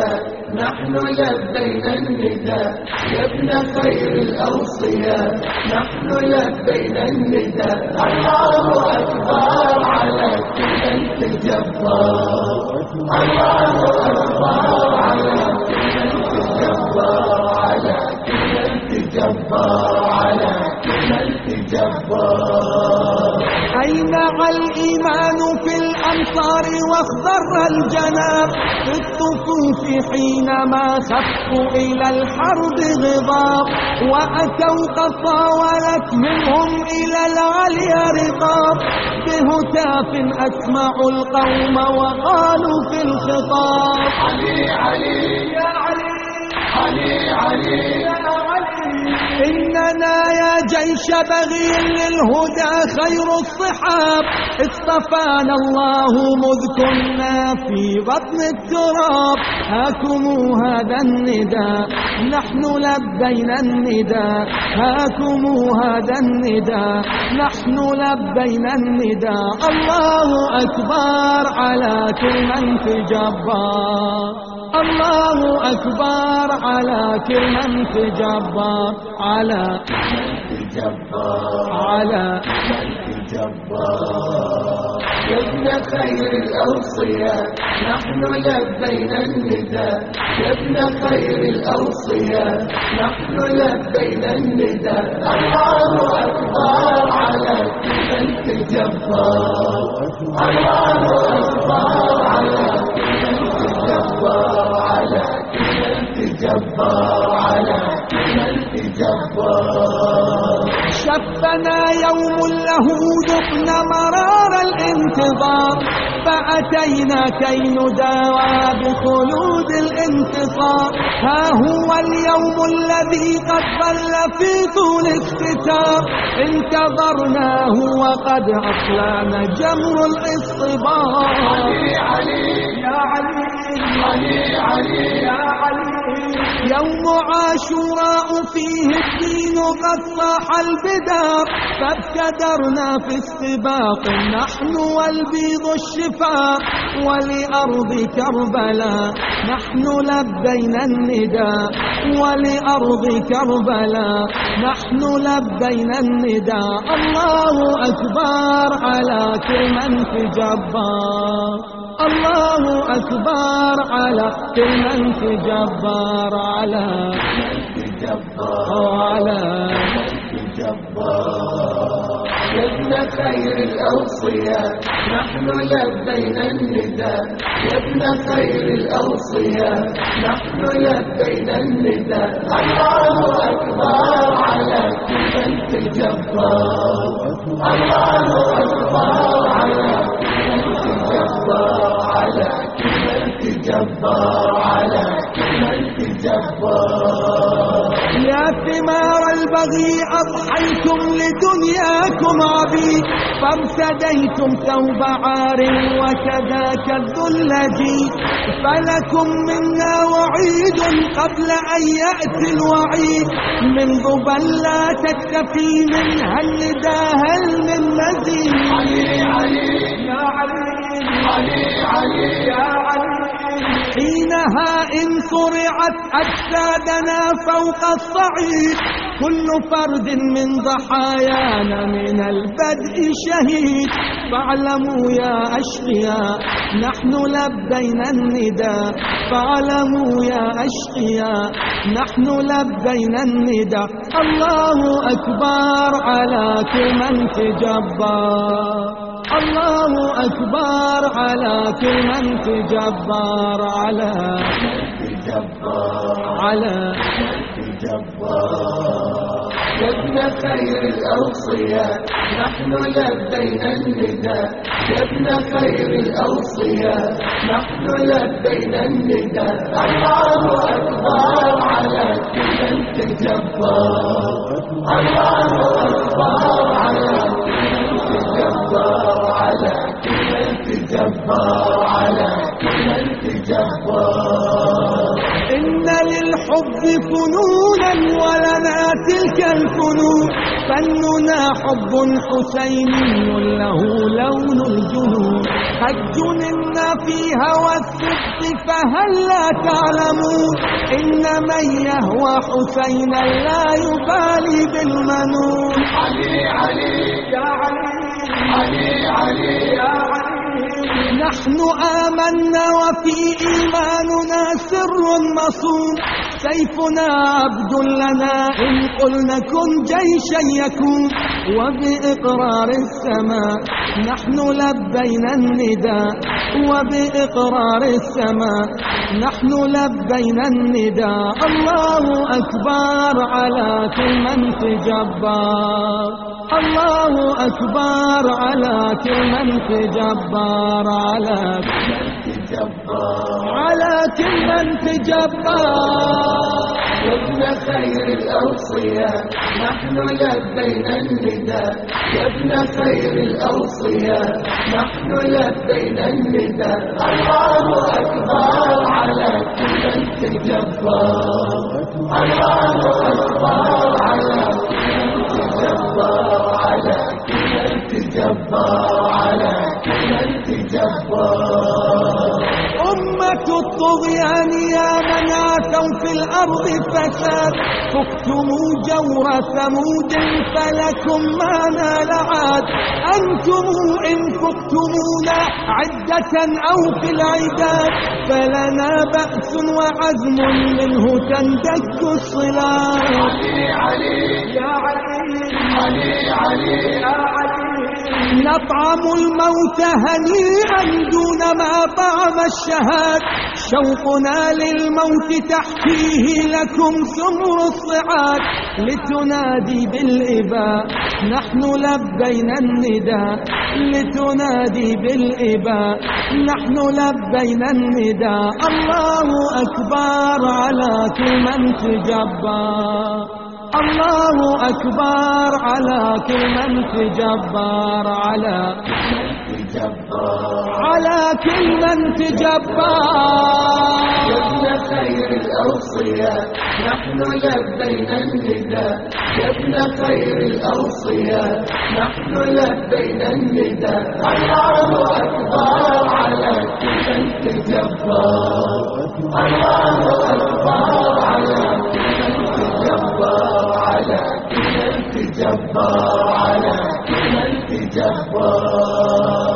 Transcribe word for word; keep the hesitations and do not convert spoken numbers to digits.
الأوصياء نحن لبينا النداء يا ابن خير الأوصياء نحن لبينا النداء الله أكبر على كل أنت جبار الله أكبر على كل أنت جبار على كل أنت جبار على كل أنت جبار أينع الإيمان في الأمصار واخضر الجناب في الطفوف حينما خفوا إلى الحرب غضاب وأتوا قد طاولت منهم إلى العليا رقاب بهتاف أسمعوا القوم وقالوا في الخطاب علي علي يا علي علي علي يا علي إننا يا جيش بغي للهدى خير الصحاب اصطفانا الله مذ كنا في بطن التراب هاكم هذا النداء نحن لبينا النداء هاكم هذا النداء نحن لبينا النداء الله أكبر على كل من في جبار الله أكبر على كل من في جبار على جبار على جبار يا ابن خير الأوصياء نحن لبينا النداء يا ابن خير الأوصياء نحن لبينا النداء الله أكبر على كل أنت جبار الله أكبر على كل أنت جبار على كل أنت جبار على كل أنت جبار شفنا يوم له ذقنا مرار الانتظار فأتينا كي نداوى بخلود الانتصار ها هو اليوم الذي قد ظل في طول الستار انتظرناه وقد أصلانا جمر الاصطبار علي علي يا علي علي علي يا علي يوم عاشوراء فيه الدين قد صاح البدار فابتدرنا في السباق نحن والبيض الشفاق ولأرض كربلاء نحن لبينا النداء ولأرض كربلاء نحن لبينا النداء الله أكبر على كل من في جبار الله أكبر على كل من في جبار على على جبار يا ابن خير الأوصياء نحن لبينا النداء يا ابن خير الأوصياء نحن لبينا النداء الله أكبر على كل أنت جبار الله أكبر على كل أنت جبار على كل أنت جبار على كل أنت جبار يا ثمار البغي أضحيتم لدنياكم عبيد فارتديتم ثوب عار وكذاك الذل جيد فلكم منا وعيد قبل أن يأتي الوعيد من ضبا لا تكتفي منها النداء هل من مزيد علي علي يا علي علي علي يا علي حينها إن صرعت أجسادنا فوق الصعيد كل فرد من ضحايانا من البدء شهيد فاعلموا يا أشقياء نحن لبينا النداء فاعلموا يا أشقياء نحن لبينا النداء الله أكبر على كل من في جبار الله أكبر على كل من في جبار على على جبار يا ابن خير الأوصياء نحن لبينا النداء يا ابن خير الأوصياء نحن لبينا النداء الله أكبر على كل أنت جبار الله أكبر على كل أنت جبار على كل أنت جبار على كل أنت جبار إن للحب فنونا ولنا تلك الفنون فننا حب حسيني له لون الجنون قد جننا في هوى الصدق فهل لا تعلمون إن من يهوى حسينا لا يبالي بالمنون. علي علي يا علي علي علي يا علي. نحن آمنا وفي إيماننا سر مصون، سيفنا عبد لنا إن قلنا كن جيشا يكون، وبإقرار السماء نحن لبينا النداء، وبإقرار السماء نحن لبينا النداء. الله أكبر على كل من تجبر، الله أكبر على كل من تجبر، على على كل من تجبر. ابن خير الأوصياء نحن لبينا النداء، يا ابن خير الأوصياء نحن لبينا النداء. الله أكبر على كل من تجبر، الله أكبر على كل من تجبر، على كل من تجبر، على كل من تجبر. أمة الطغيان يا من عثوا في الأرض فساد، فاكتموا جور ثمود فلكم ما نال عاد. أنتم إن فقتمونا عدة أو في العداد، فلنا بأس وعزم منه تندك الصلات. علي علي يا علي علي علي يا علي. نطعم الموت هنيئا دون ما طعم الشهاد، شوقنا للموت تحكيه لكم سمر الصعاد. لتنادي بالإباء نحن لبينا النداء، لتنادي بالإباء نحن لبينا النداء. الله أكبر على كل من تجبر، الله أكبر على كل من تجبر، على على كل من تجبر. يا ابن خير الأوصياء نحن لبينا النداء، يا ابن خير الأوصياء نحن لبينا النداء. الله أكبر على كل من تجبر، الله أكبر على كل من تجبر، على كل من تجبر، على كل من تجبر.